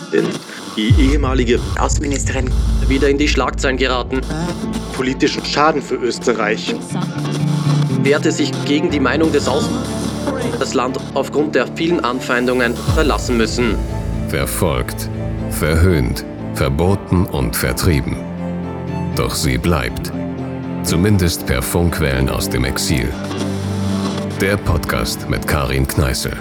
Präsidentin, die ehemalige Außenministerin, wieder in die Schlagzeilen geraten. Politischen Schaden für Österreich. Wehrte sich gegen die Meinung des das Land aufgrund der vielen Anfeindungen verlassen müssen. Verfolgt, verhöhnt, verboten und vertrieben. Doch sie bleibt. Zumindest per Funkwellen aus dem Exil. Der Podcast mit Karin Kneißl.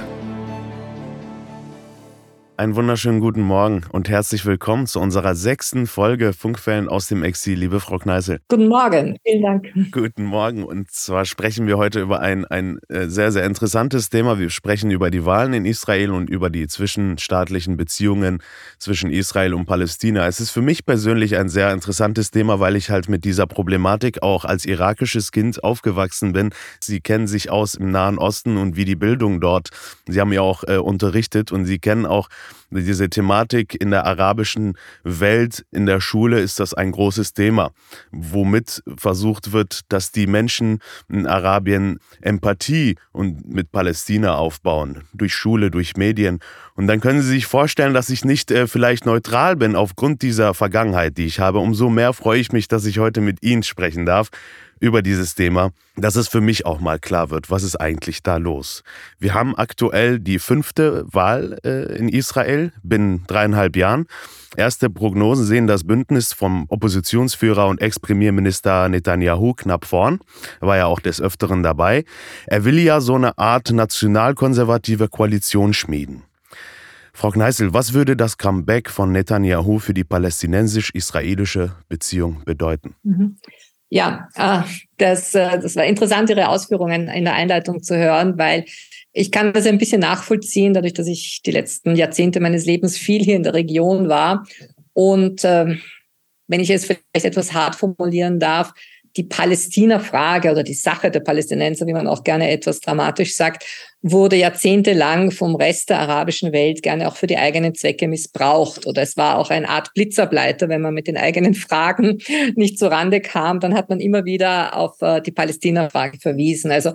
Einen wunderschönen guten Morgen und herzlich willkommen zu unserer 6. Folge Funkwellen aus dem Exil, liebe Frau Kneißl. Guten Morgen, vielen Dank. Guten Morgen, und zwar sprechen wir heute über ein sehr, sehr interessantes Thema. Wir sprechen über die Wahlen in Israel und über die zwischenstaatlichen Beziehungen zwischen Israel und Palästina. Es ist für mich persönlich ein sehr interessantes Thema, weil ich halt mit dieser Problematik auch als irakisches Kind aufgewachsen bin. Sie kennen sich aus im Nahen Osten und wie die Bildung dort. Sie haben ja auch unterrichtet und Sie kennen auch diese Thematik in der arabischen Welt. In der Schule ist das ein großes Thema, womit versucht wird, dass die Menschen in Arabien Empathie und mit Palästina aufbauen, durch Schule, durch Medien. Und dann können Sie sich vorstellen, dass ich nicht vielleicht neutral bin aufgrund dieser Vergangenheit, die ich habe. Umso mehr freue ich mich, dass ich heute mit Ihnen sprechen darf über dieses Thema, dass es für mich auch mal klar wird, was ist eigentlich da los. Wir haben aktuell die 5. Wahl in Israel binnen 3,5 Jahren. Erste Prognosen sehen das Bündnis vom Oppositionsführer und Ex-Premierminister Netanyahu knapp vorn. Er war ja auch des Öfteren dabei. Er will ja so eine Art nationalkonservative Koalition schmieden. Frau Kneißl, was würde das Comeback von Netanyahu für die palästinensisch-israelische Beziehung bedeuten? Ja, das war interessant, Ihre Ausführungen in der Einleitung zu hören, weil ich kann das ein bisschen nachvollziehen, dadurch, dass ich die letzten Jahrzehnte meines Lebens viel hier in der Region war. Und wenn ich es vielleicht etwas hart formulieren darf, die Palästina-Frage oder die Sache der Palästinenser, wie man auch gerne etwas dramatisch sagt, wurde jahrzehntelang vom Rest der arabischen Welt gerne auch für die eigenen Zwecke missbraucht. Oder es war auch eine Art Blitzableiter, wenn man mit den eigenen Fragen nicht zurande kam, dann hat man immer wieder auf die Palästina-Frage verwiesen. Also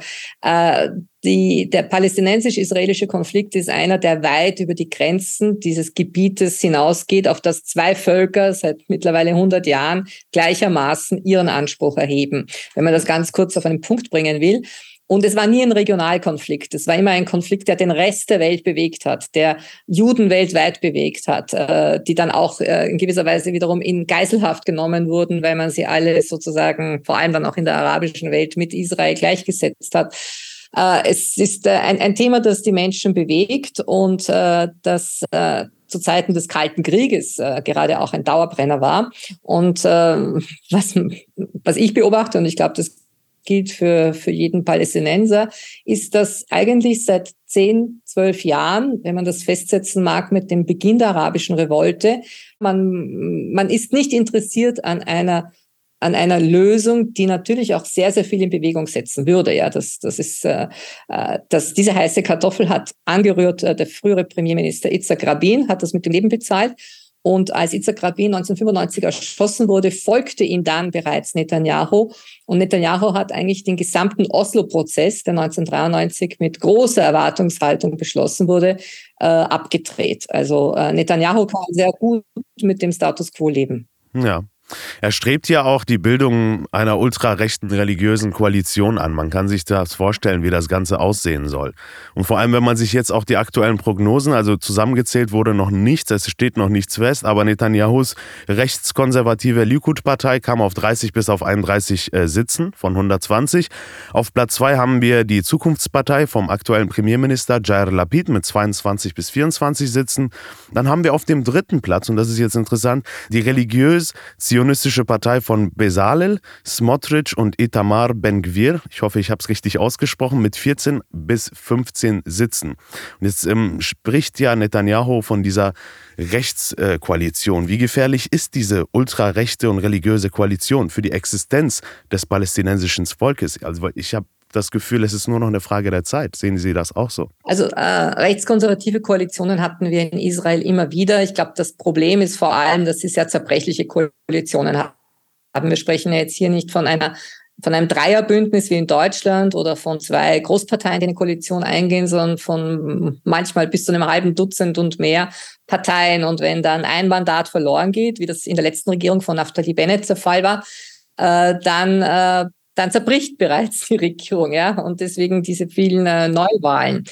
der palästinensisch-israelische Konflikt ist einer, der weit über die Grenzen dieses Gebietes hinausgeht, auf das 2 Völker seit mittlerweile 100 Jahren gleichermaßen ihren Anspruch erheben. Wenn man das ganz kurz auf einen Punkt bringen will. Und es war nie ein Regionalkonflikt. Es war immer ein Konflikt, der den Rest der Welt bewegt hat, der Juden weltweit bewegt hat, die dann auch in gewisser Weise wiederum in Geiselhaft genommen wurden, weil man sie alle sozusagen, vor allem dann auch in der arabischen Welt, mit Israel gleichgesetzt hat. Es ist ein Thema, das die Menschen bewegt und das zu Zeiten des Kalten Krieges gerade auch ein Dauerbrenner war. Und was ich beobachte, und ich glaube, das gilt für jeden Palästinenser, ist, dass eigentlich seit 10, 12 Jahren, wenn man das festsetzen mag, mit dem Beginn der arabischen Revolte, man ist nicht interessiert an einer Lösung, die natürlich auch sehr, sehr viel in Bewegung setzen würde. Ja, diese heiße Kartoffel hat angerührt, der frühere Premierminister Yitzhak Rabin hat das mit dem Leben bezahlt. Und als Yitzhak Rabin 1995 erschossen wurde, folgte ihm dann bereits Netanyahu. Und Netanyahu hat eigentlich den gesamten Oslo-Prozess, der 1993 mit großer Erwartungshaltung beschlossen wurde, abgedreht. Also Netanyahu kann sehr gut mit dem Status quo leben. Ja. Er strebt ja auch die Bildung einer ultrarechten religiösen Koalition an. Man kann sich das vorstellen, wie das Ganze aussehen soll. Und vor allem, wenn man sich jetzt auch die aktuellen Prognosen, also zusammengezählt wurde noch nichts, es steht noch nichts fest, aber Netanyahus rechtskonservative Likud-Partei kam auf 30 bis auf 31 Sitzen von 120. Auf Platz 2 haben wir die Zukunftspartei vom aktuellen Premierminister Yair Lapid mit 22 bis 24 Sitzen. Dann haben wir auf dem 3. Platz, und das ist jetzt interessant, die zionistische Partei von Bezalel, Smotrich und Itamar Ben-Gvir. Ich hoffe, ich habe es richtig ausgesprochen, mit 14 bis 15 Sitzen. Und jetzt spricht ja Netanyahu von dieser Rechtskoalition. Wie gefährlich ist diese ultrarechte und religiöse Koalition für die Existenz des palästinensischen Volkes? Also ich habe das Gefühl, es ist nur noch eine Frage der Zeit. Sehen Sie das auch so? Also rechtskonservative Koalitionen hatten wir in Israel immer wieder. Ich glaube, das Problem ist vor allem, dass sie sehr zerbrechliche Koalitionen haben. Wir sprechen ja jetzt hier nicht von einem Dreierbündnis wie in Deutschland oder von 2 Großparteien, die eine Koalition eingehen, sondern von manchmal bis zu einem halben Dutzend und mehr Parteien. Und wenn dann ein Mandat verloren geht, wie das in der letzten Regierung von Naftali Bennett der Fall war, dann zerbricht bereits die Regierung, ja, und deswegen diese vielen Neuwahlen.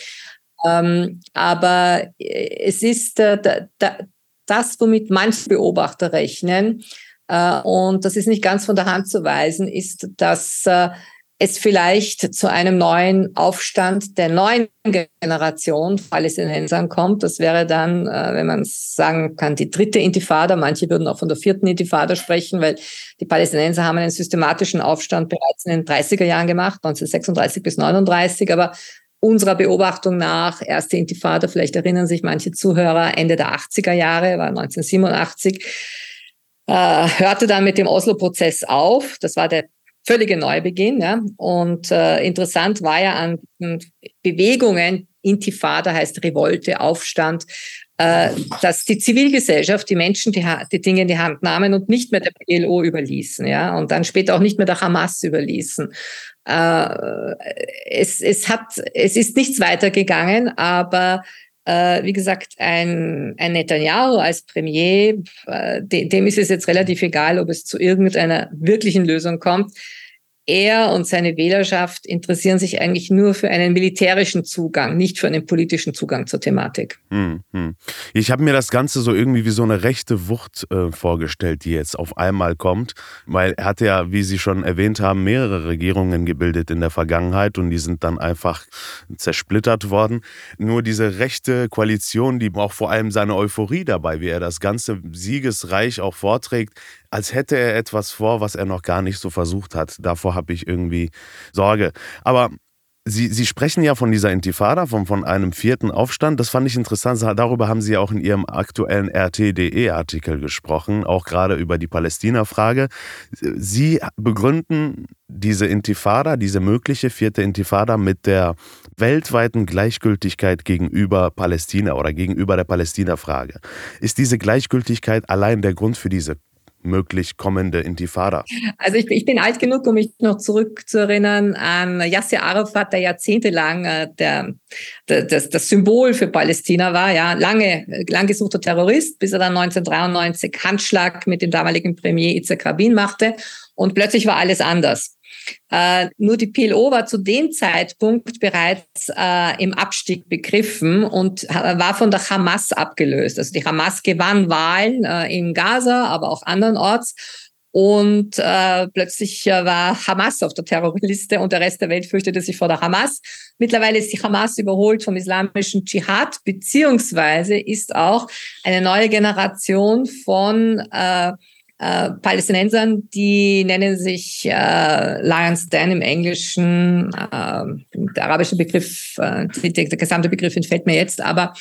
Aber es ist das, womit manche Beobachter rechnen, und das ist nicht ganz von der Hand zu weisen, ist, dass es vielleicht zu einem neuen Aufstand der neuen Generation Palästinensern kommt. Das wäre dann, wenn man sagen kann, die dritte Intifada. Manche würden auch von der vierten Intifada sprechen, weil die Palästinenser haben einen systematischen Aufstand bereits in den 30er Jahren gemacht, 1936 bis 1939. Aber unserer Beobachtung nach, erste Intifada, vielleicht erinnern sich manche Zuhörer, Ende der 80er Jahre, war 1987, hörte dann mit dem Oslo-Prozess auf. Das war der völlige Neubeginn. Ja? Und interessant war ja an Bewegungen, Intifada heißt Revolte, Aufstand, dass die Zivilgesellschaft, die Menschen die Dinge in die Hand nahmen und nicht mehr der PLO überließen, ja, und dann später auch nicht mehr der Hamas überließen. Es ist nichts weitergegangen, aber wie gesagt, ein Netanyahu als Premier, dem ist es jetzt relativ egal, ob es zu irgendeiner wirklichen Lösung kommt. Er und seine Wählerschaft interessieren sich eigentlich nur für einen militärischen Zugang, nicht für einen politischen Zugang zur Thematik. Ich habe mir das Ganze so irgendwie wie so eine rechte Wucht vorgestellt, die jetzt auf einmal kommt, weil er hat ja, wie Sie schon erwähnt haben, mehrere Regierungen gebildet in der Vergangenheit und die sind dann einfach zersplittert worden. Nur diese rechte Koalition, die braucht vor allem seine Euphorie dabei, wie er das ganze siegesreich auch vorträgt, als hätte er etwas vor, was er noch gar nicht so versucht hat. Davor habe ich irgendwie Sorge. Aber Sie sprechen ja von dieser Intifada, von einem vierten Aufstand. Das fand ich interessant. Darüber haben Sie ja auch in Ihrem aktuellen RT.de-Artikel gesprochen, auch gerade über die Palästina-Frage. Sie begründen diese Intifada, diese mögliche vierte Intifada mit der weltweiten Gleichgültigkeit gegenüber Palästina oder gegenüber der Palästina-Frage. Ist diese Gleichgültigkeit allein der Grund für diese möglich kommende Intifada? Also ich bin alt genug, um mich noch zurückzuerinnern an Yasser Arafat, der jahrzehntelang das Symbol für Palästina war, ja, lang gesuchter Terrorist, bis er dann 1993 Handschlag mit dem damaligen Premier Yitzhak Rabin machte und plötzlich war alles anders. Nur die PLO war zu dem Zeitpunkt bereits im Abstieg begriffen und war von der Hamas abgelöst. Also die Hamas gewann Wahlen in Gaza, aber auch andernorts. Und plötzlich war Hamas auf der Terrorliste und der Rest der Welt fürchtete sich vor der Hamas. Mittlerweile ist die Hamas überholt vom islamischen Dschihad, beziehungsweise ist auch eine neue Generation von Palästinensern, die nennen sich Lions Den im Englischen, der arabische Begriff, der gesamte Begriff entfällt mir jetzt, aber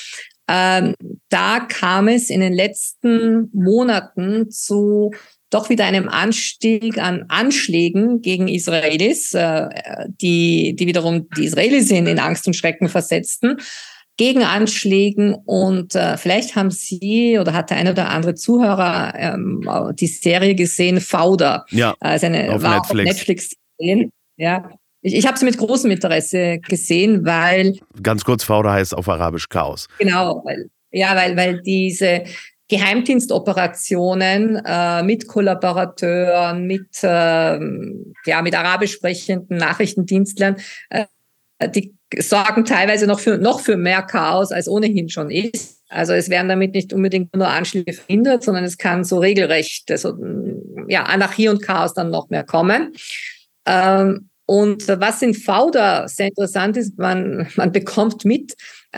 da kam es in den letzten Monaten zu doch wieder einem Anstieg an Anschlägen gegen Israelis, die wiederum die Israelis in Angst und Schrecken versetzten, gegen Anschlägen und vielleicht haben Sie oder hat der eine oder andere Zuhörer die Serie gesehen, Fauda. Ja, auf Netflix gesehen. Ja. Ich habe sie mit großem Interesse gesehen, weil... Ganz kurz, Fauda heißt auf Arabisch Chaos. Genau, weil diese Geheimdienstoperationen mit Kollaborateuren, mit arabisch sprechenden Nachrichtendienstlern, die sorgen teilweise noch für mehr Chaos, als ohnehin schon ist. Also es werden damit nicht unbedingt nur Anschläge verhindert, sondern es kann so regelrecht Anarchie und Chaos dann noch mehr kommen. Und was in Fauda sehr interessant ist, man bekommt mit,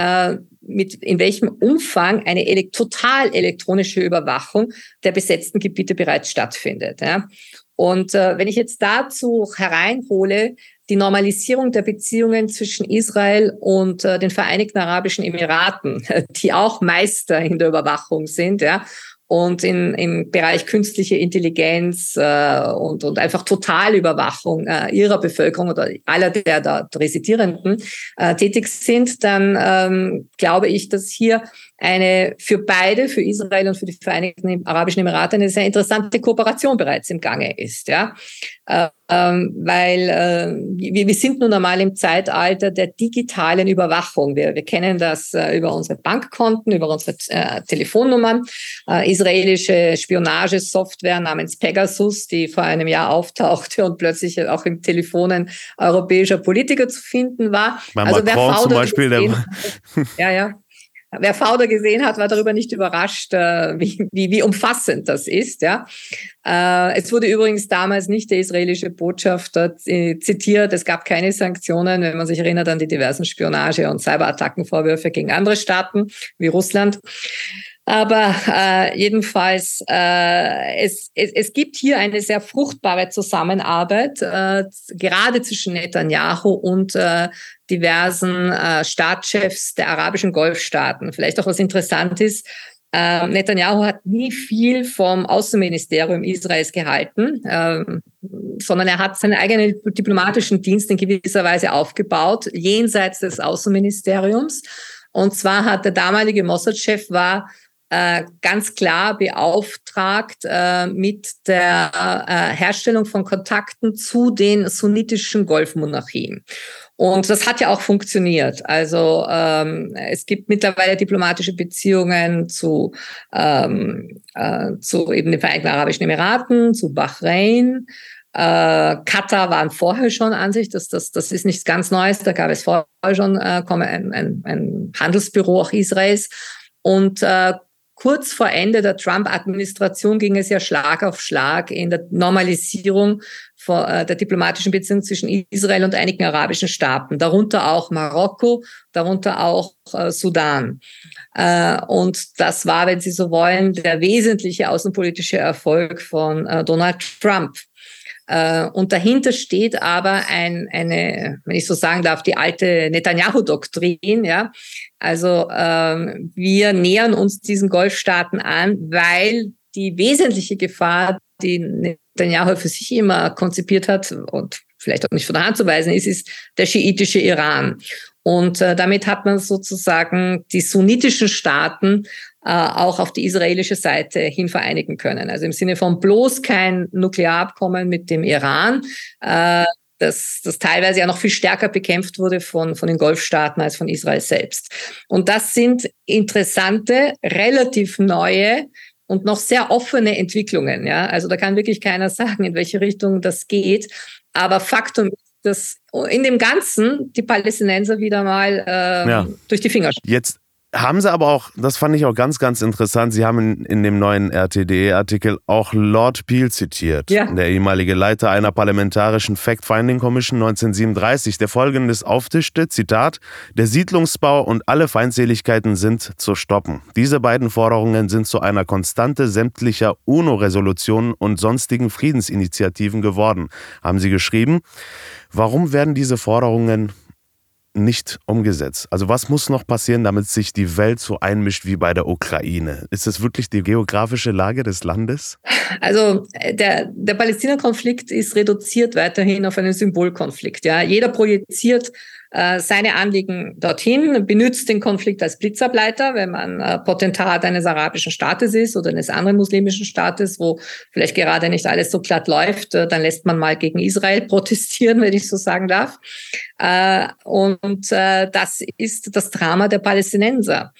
in welchem Umfang eine total elektronische Überwachung der besetzten Gebiete bereits stattfindet. Ja. Und wenn ich jetzt dazu hereinhole, die Normalisierung der Beziehungen zwischen Israel und den Vereinigten Arabischen Emiraten, die auch Meister in der Überwachung sind, ja, und im Bereich künstliche Intelligenz und einfach Totalüberwachung ihrer Bevölkerung oder aller der dort Residierenden tätig sind, dann glaube ich, dass hier eine für beide, für Israel und für die Vereinigten Arabischen Emirate, eine sehr interessante Kooperation bereits im Gange ist. Ja? Weil wir sind nun einmal im Zeitalter der digitalen Überwachung. Wir kennen das über unsere Bankkonten, über unsere Telefonnummern. Israelische Spionagesoftware namens Pegasus, die vor einem Jahr auftauchte und plötzlich auch in Telefonen europäischer Politiker zu finden war. Bei also Macron zum Beispiel. Wer Fauder gesehen hat, war darüber nicht überrascht, wie umfassend das ist. Ja. Es wurde übrigens damals nicht der israelische Botschafter zitiert. Es gab keine Sanktionen, wenn man sich erinnert an die diversen Spionage- und Cyberattackenvorwürfe gegen andere Staaten wie Russland. Aber jedenfalls, es gibt hier eine sehr fruchtbare Zusammenarbeit, gerade zwischen Netanyahu und diversen Staatschefs der arabischen Golfstaaten. Vielleicht auch was interessant ist, Netanyahu hat nie viel vom Außenministerium Israels gehalten, sondern er hat seinen eigenen diplomatischen Dienst in gewisser Weise aufgebaut, jenseits des Außenministeriums. Und zwar hat der damalige Mossad-Chef war ganz klar beauftragt mit der Herstellung von Kontakten zu den sunnitischen Golfmonarchien. Und das hat ja auch funktioniert. Also es gibt mittlerweile diplomatische Beziehungen zu eben den Vereinigten Arabischen Emiraten, zu Bahrain. Katar waren vorher schon an sich, das ist nichts ganz Neues, da gab es vorher schon ein Handelsbüro auch Israels. Und kurz vor Ende der Trump-Administration ging es ja Schlag auf Schlag in der Normalisierung der diplomatischen Beziehungen zwischen Israel und einigen arabischen Staaten, darunter auch Marokko, darunter auch Sudan. Und das war, wenn Sie so wollen, der wesentliche außenpolitische Erfolg von Donald Trump. Und dahinter steht aber eine, wenn ich so sagen darf, die alte Netanyahu-Doktrin, ja. Also wir nähern uns diesen Golfstaaten an, weil die wesentliche Gefahr, die Netanyahu für sich immer konzipiert hat und vielleicht auch nicht von der Hand zu weisen ist der schiitische Iran. Und damit hat man sozusagen die sunnitischen Staaten auch auf die israelische Seite hin vereinigen können. Also im Sinne von bloß kein Nuklearabkommen mit dem Iran, das teilweise ja noch viel stärker bekämpft wurde von den Golfstaaten als von Israel selbst. Und das sind interessante, relativ neue und noch sehr offene Entwicklungen. Ja? Also da kann wirklich keiner sagen, in welche Richtung das geht. Aber Faktum ist, dass in dem Ganzen die Palästinenser wieder mal durch die Finger spielen. Jetzt haben Sie aber auch, das fand ich auch ganz, ganz interessant, Sie haben in dem neuen RTDE-Artikel auch Lord Peel zitiert, der ehemalige Leiter einer parlamentarischen Fact-Finding Commission 1937, der Folgendes auftischte, Zitat, der Siedlungsbau und alle Feindseligkeiten sind zu stoppen. Diese beiden Forderungen sind zu einer Konstante sämtlicher UNO-Resolutionen und sonstigen Friedensinitiativen geworden, haben Sie geschrieben. Warum werden diese Forderungen nicht umgesetzt? Also was muss noch passieren, damit sich die Welt so einmischt wie bei der Ukraine? Ist es wirklich die geografische Lage des Landes? Also der Palästina-Konflikt ist reduziert weiterhin auf einen Symbolkonflikt. Ja? Jeder projiziert seine Anliegen dorthin, benutzt den Konflikt als Blitzableiter, wenn man Potentat eines arabischen Staates ist oder eines anderen muslimischen Staates, wo vielleicht gerade nicht alles so glatt läuft, dann lässt man mal gegen Israel protestieren, wenn ich so sagen darf. Und das ist das Drama der Palästinenser.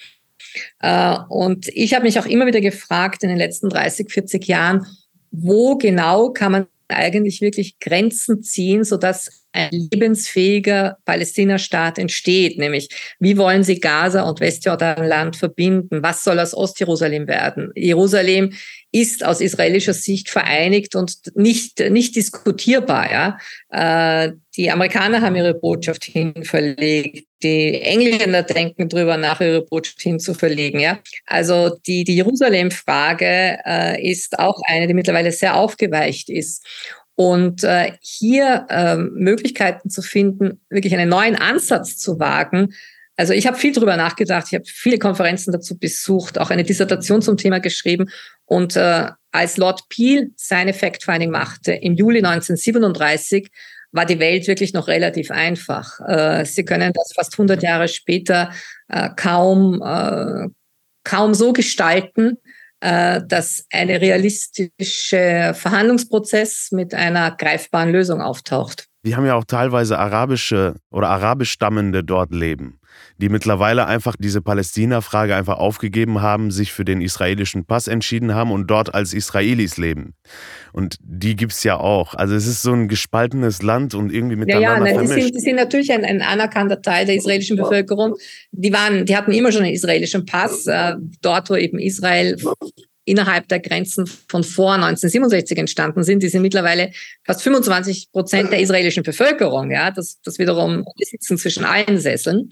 Und ich habe mich auch immer wieder gefragt in den letzten 30, 40 Jahren, wo genau kann man eigentlich wirklich Grenzen ziehen, sodass ein lebensfähiger Palästina-Staat entsteht, nämlich wie wollen Sie Gaza und Westjordanland verbinden? Was soll aus Ostjerusalem werden? Jerusalem ist aus israelischer Sicht vereinigt und nicht diskutierbar. Ja? Die Amerikaner haben ihre Botschaft hin verlegt. Die Engländer denken drüber nach, ihre Botschaft hin zu verlegen. Ja? Also die Jerusalem-Frage ist auch eine, die mittlerweile sehr aufgeweicht ist. Und hier Möglichkeiten zu finden, wirklich einen neuen Ansatz zu wagen. Also ich habe viel drüber nachgedacht, ich habe viele Konferenzen dazu besucht, auch eine Dissertation zum Thema geschrieben. Und als Lord Peel seine Fact-Finding machte im Juli 1937, war die Welt wirklich noch relativ einfach. Sie können das fast 100 Jahre später kaum kaum so gestalten, dass ein realistischer Verhandlungsprozess mit einer greifbaren Lösung auftaucht. Wir haben ja auch teilweise arabische oder arabisch Stammende dort leben, die mittlerweile einfach diese Palästina-Frage einfach aufgegeben haben, sich für den israelischen Pass entschieden haben und dort als Israelis leben. Und die gibt's ja auch. Also es ist so ein gespaltenes Land und irgendwie miteinander vermischt. Die sind natürlich ein anerkannter Teil der israelischen Bevölkerung. Die hatten immer schon einen israelischen Pass, dort wo eben Israel innerhalb der Grenzen von vor 1967 entstanden sind. Die sind mittlerweile fast 25% der israelischen Bevölkerung. Ja, das wiederum, die sitzen zwischen allen Sesseln.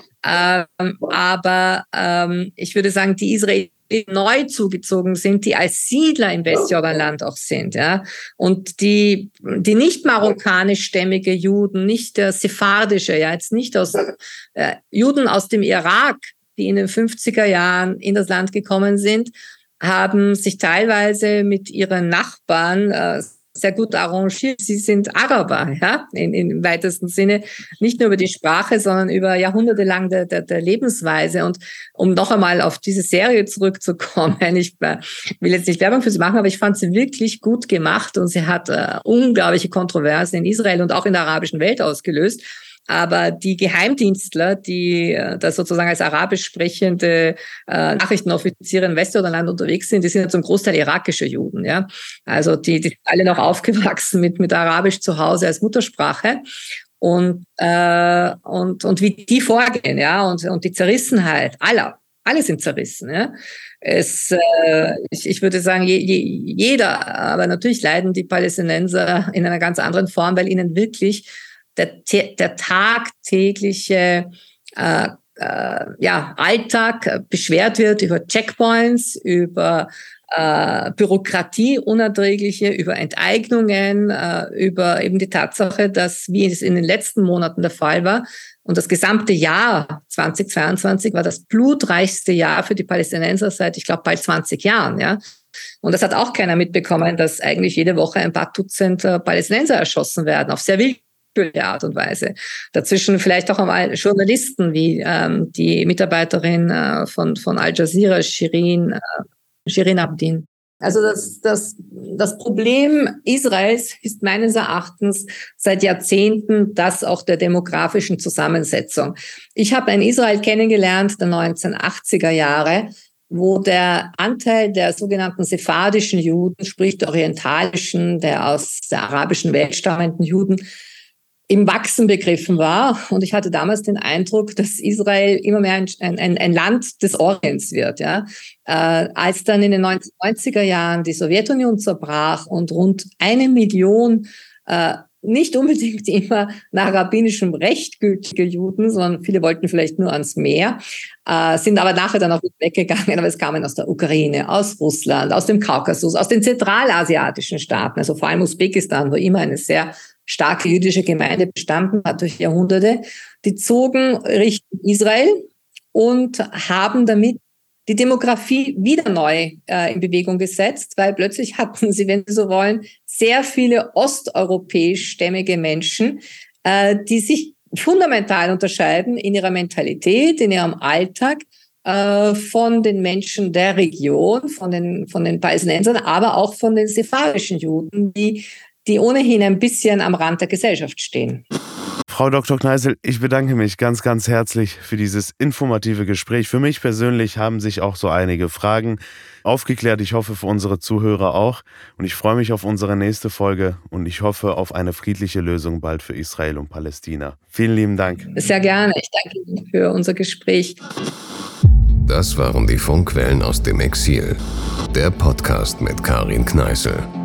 Aber ich würde sagen, die Israelis neu zugezogen sind, die als Siedler im Westjordanland auch sind, ja, und die nicht marokkanischstämmige Juden, nicht der sephardische, ja, jetzt nicht aus Juden aus dem Irak, die in den 50er Jahren in das Land gekommen sind, haben sich teilweise mit ihren Nachbarn sehr gut arrangiert. Sie sind Araber, ja, im weitesten Sinne, nicht nur über die Sprache, sondern über Jahrhunderte lang der Lebensweise. Und um noch einmal auf diese Serie zurückzukommen, ich will jetzt nicht Werbung für sie machen, aber ich fand sie wirklich gut gemacht und sie hat unglaubliche Kontroversen in Israel und auch in der arabischen Welt ausgelöst. Aber die Geheimdienstler, die da sozusagen als arabisch sprechende Nachrichtenoffiziere in Westjordanland unterwegs sind, die sind ja zum Großteil irakische Juden, ja. Also die sind alle noch aufgewachsen mit Arabisch zu Hause als Muttersprache. Und wie die vorgehen, ja, und die Zerrissenheit alle sind zerrissen, ja. Ich würde sagen, jeder, aber natürlich leiden die Palästinenser in einer ganz anderen Form, weil ihnen wirklich der tagtägliche Alltag beschwert wird über Checkpoints, über Bürokratie, unerträgliche, über Enteignungen, über eben die Tatsache, dass, wie es in den letzten Monaten der Fall war, und das gesamte Jahr 2022 war das blutreichste Jahr für die Palästinenser seit, ich glaube, bald 20 Jahren, ja. Und das hat auch keiner mitbekommen, dass eigentlich jede Woche ein paar Dutzend Palästinenser erschossen werden, auf sehr willkürliche Art und Weise. Dazwischen vielleicht auch einmal Journalisten wie die Mitarbeiterin von Al Jazeera, Shirin Abdin. Also das Problem Israels ist meines Erachtens seit Jahrzehnten das auch der demografischen Zusammensetzung. Ich habe ein Israel kennengelernt der 1980er Jahre, wo der Anteil der sogenannten sephardischen Juden, sprich der orientalischen, der aus der arabischen Welt stammenden Juden, im Wachsen begriffen war. Und ich hatte damals den Eindruck, dass Israel immer mehr ein Land des Orients wird. Ja. Als dann in den 1990er Jahren die Sowjetunion zerbrach und rund 1 Million nicht unbedingt immer nach rabbinischem Recht gültige Juden, sondern viele wollten vielleicht nur ans Meer, sind aber nachher dann auch weggegangen. Aber es kamen aus der Ukraine, aus Russland, aus dem Kaukasus, aus den zentralasiatischen Staaten, also vor allem Usbekistan, wo immer eine sehr starke jüdische Gemeinde bestanden hat durch Jahrhunderte. Die zogen Richtung Israel und haben damit die Demografie wieder neu in Bewegung gesetzt, weil plötzlich hatten sie, wenn Sie so wollen, sehr viele osteuropäischstämmige Menschen, die sich fundamental unterscheiden in ihrer Mentalität, in ihrem Alltag von den Menschen der Region, von den Palästinensern, aber auch von den sephardischen Juden, die ohnehin ein bisschen am Rand der Gesellschaft stehen. Frau Dr. Kneißl, ich bedanke mich ganz, ganz herzlich für dieses informative Gespräch. Für mich persönlich haben sich auch so einige Fragen aufgeklärt. Ich hoffe, für unsere Zuhörer auch. Und ich freue mich auf unsere nächste Folge und ich hoffe auf eine friedliche Lösung bald für Israel und Palästina. Vielen lieben Dank. Sehr gerne. Ich danke Ihnen für unser Gespräch. Das waren die Funkwellen aus dem Exil. Der Podcast mit Karin Kneißl.